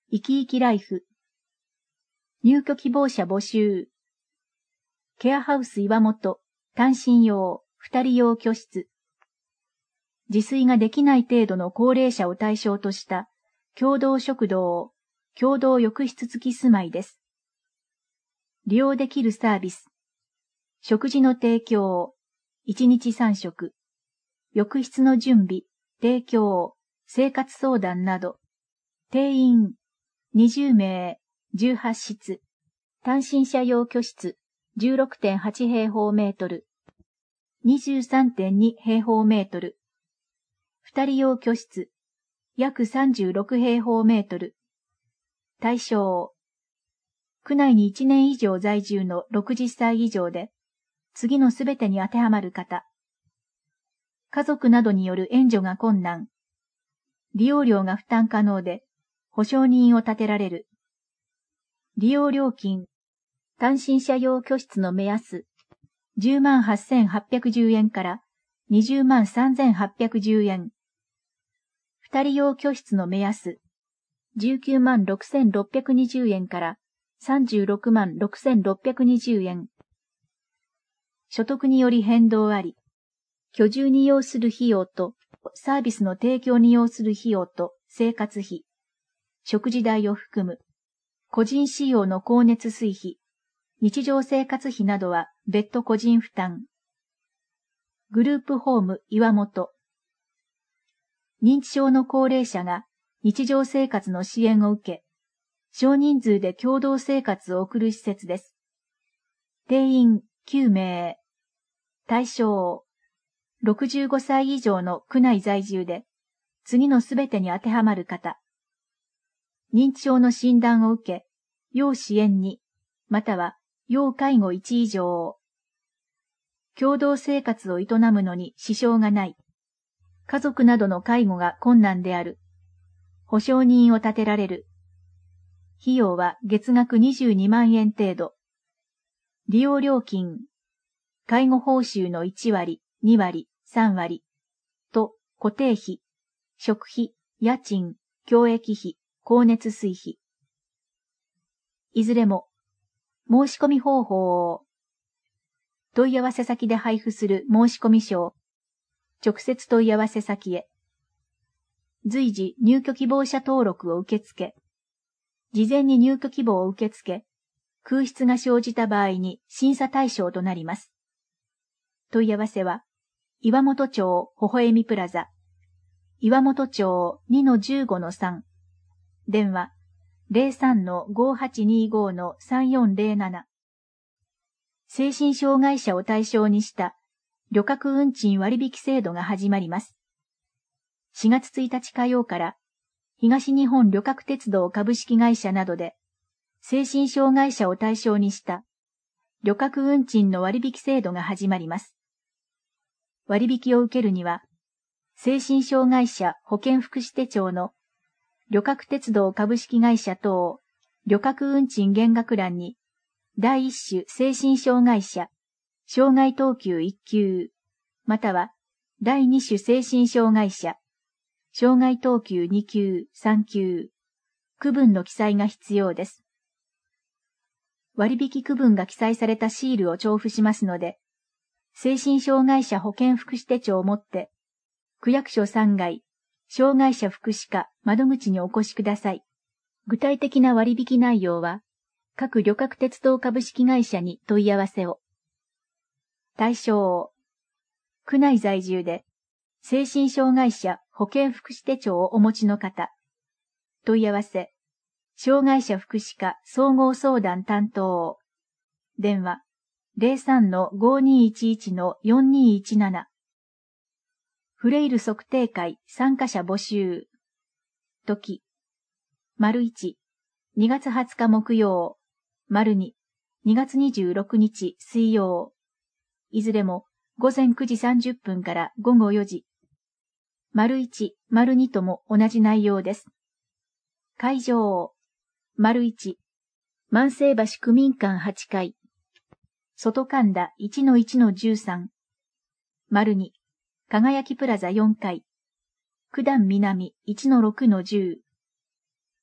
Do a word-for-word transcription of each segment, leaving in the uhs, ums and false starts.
生き生きライフ。入居希望者募集。ケアハウス岩本、単身用、二人用居室。自炊ができない程度の高齢者を対象とした共同食堂、共同浴室付き住まいです。利用できるサービス。食事の提供、いちにちさん食。浴室の準備、提供、生活相談など。定員、にじゅうめい、じゅうはち室。単身者用居室、じゅうろくてんはち平方メートル。にじゅうさんてんに平方メートル。二人用居室、約さんじゅうろく平方メートル。対象。区内にいちねん以上在住のろくじゅっさい以上で、次のすべてに当てはまる方。家族などによる援助が困難。利用料が負担可能で、保証人を立てられる。利用料金。単身者用居室の目安。じゅうまんはっせんはっぴゃくじゅうえんからにじゅうまんさんぜんはっぴゃくじゅうえん。二人用居室の目安。じゅうきゅうまんろくせんろっぴゃくにじゅうえんからさんじゅうろくまんろくせんろっぴゃくにじゅうえん。所得により変動あり。居住に要する費用とサービスの提供に要する費用と生活費、食事代を含む個人使用の光熱水費、日常生活費などは別途個人負担。グループホーム岩本。認知症の高齢者が日常生活の支援を受け、少人数で共同生活を送る施設です。定員きゅうめい。対象。ろくじゅうごさい以上の区内在住で、次のすべてに当てはまる方。認知症の診断を受け、要支援に、または要介護いち以上。共同生活を営むのに支障がない。家族などの介護が困難である。保証人を立てられる。費用は月額にじゅうにまんえん程度。利用料金。介護報酬のいちわり、にわり、さんわり。と、固定費。食費、家賃、教育費、光熱水費。いずれも、申し込み方法を。問い合わせ先で配布する申し込み書を、直接問い合わせ先へ。随時入居希望者登録を受け付け。事前に入居希望を受け付け、空室が生じた場合に審査対象となります。問い合わせは、岩本町ほほえみプラザ、岩本町 にのじゅうごのさん、電話 ゼロさんのごはちにごのさんよんゼロなな。精神障害者を対象にした旅客運賃割引制度が始まります。しがつついたち火曜から東日本旅客鉄道株式会社などで精神障害者を対象にした旅客運賃の割引制度が始まります。割引を受けるには、精神障害者保健福祉手帳の旅客鉄道株式会社等旅客運賃減額欄に第一種精神障害者障害等級いっ級または第二種精神障害者障害等級に級さん級区分の記載が必要です。割引区分が記載されたシールを調布しますので、精神障害者保健福祉手帳を持って、区役所さん階、障害者福祉課窓口にお越しください。具体的な割引内容は、各旅客鉄道株式会社に問い合わせを。対象。区内在住で、精神障害者保健福祉手帳をお持ちの方。問い合わせ。障害者福祉課総合相談担当。電話。ゼロさんのごにいちいちのよんにいちなな。フレイル測定会参加者募集。時。丸いち、にがつはつか木曜。丸に、にがつにじゅうろくにち水曜。いずれも午前くじさんじゅっぷんからごごよじ。丸いち、丸にとも同じ内容です。会場。丸いち、万世橋区民館はちかい。外神田 いちのいちのじゅうさん。丸に、輝きプラザよんかい。九段南 いちのろくのじゅう。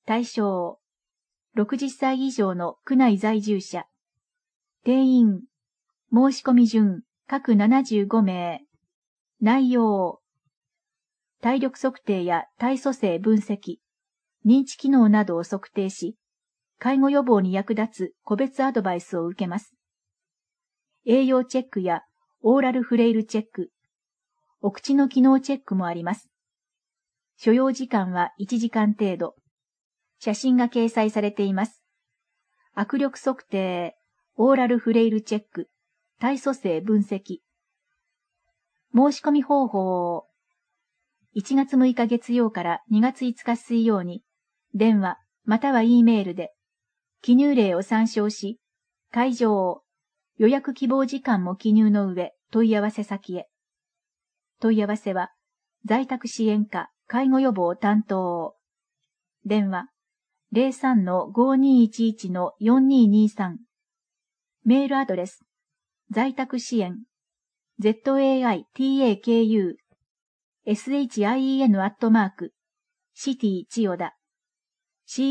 対象、ろくじゅっさい以上の区内在住者。定員、申し込み順、各ななじゅうごめい。内容、体力測定や体組成分析、認知機能などを測定し、介護予防に役立つ個別アドバイスを受けます。栄養チェックやオーラルフレイルチェック、お口の機能チェックもあります。所要時間はいちじかん程度。写真が掲載されています。握力測定、オーラルフレイルチェック、体組成分析。申し込み方法を、いちがつむいか月曜からにがついつか水曜に、電話または E メールで、記入例を参照し、会場、予約希望時間も記入の上、問い合わせ先へ。問い合わせは、在宅支援課介護予防担当。電話、ゼロさんのごにいちいちのよんににさん。メールアドレス、在宅支援、zaitaku、shin アットマーク、シティ千代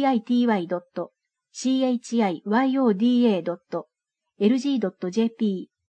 田、city.chiyoda.lg.jp